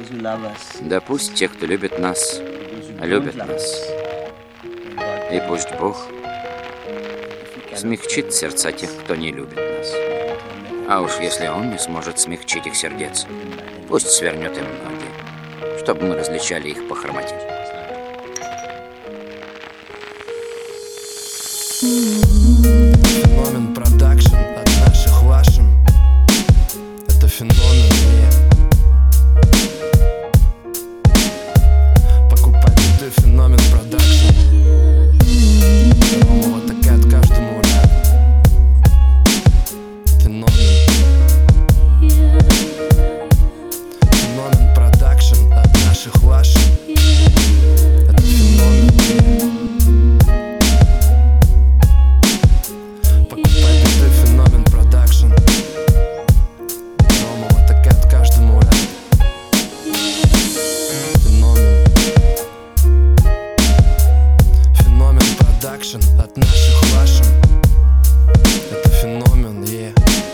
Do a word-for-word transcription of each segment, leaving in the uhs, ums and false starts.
Да пусть те, кто любит нас, любят нас. И пусть Бог смягчит сердца тех, кто не любит нас. А уж если Он не сможет смягчить их сердец, пусть свернет им ноги, чтобы мы различали их по хромоте. Феномен продакшн от наших вашим. Это феномен не покупать биты. Феномен продакшн. Ромова такая от каждому рад. Феномен. Феномен продакшн от наших вашим. Это феномен не покупай биты. Феномен продакшн. Ромова такая от каждому рад. Феномен. Феномен продакшн от наших вашим. Это феномен, е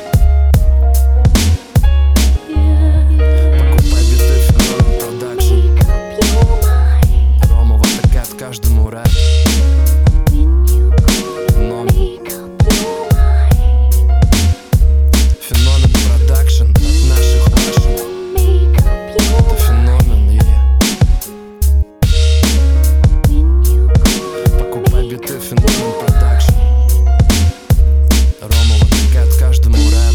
покупай биты. Феномен продакшн. Ромова такая от каждому рад. Феномен. Феномен продакшн от наших вашим. Это феномен, е покупай биты. Феномен продакшн. Ромова такая от каждому рад.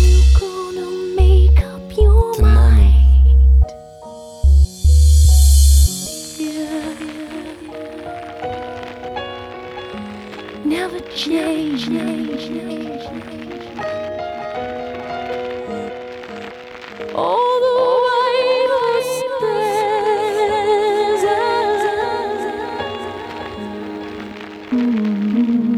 Феномен. Never change. All the way stairs.